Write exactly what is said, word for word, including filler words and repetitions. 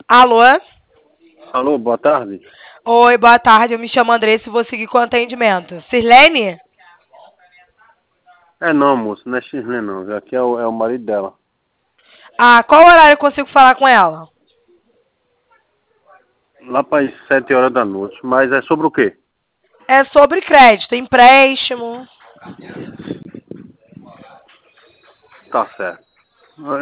Alô? Alô, boa tarde. Oi, boa tarde. Eu me chamo Andressa e vou seguir com o atendimento. Sirlene? É não, moço, não é Xlê não. Aqui é o, é o marido dela. Ah, qual horário eu consigo falar com ela? Lá para as sete horas da noite. Mas é sobre o quê? É sobre crédito, empréstimo. Tá certo.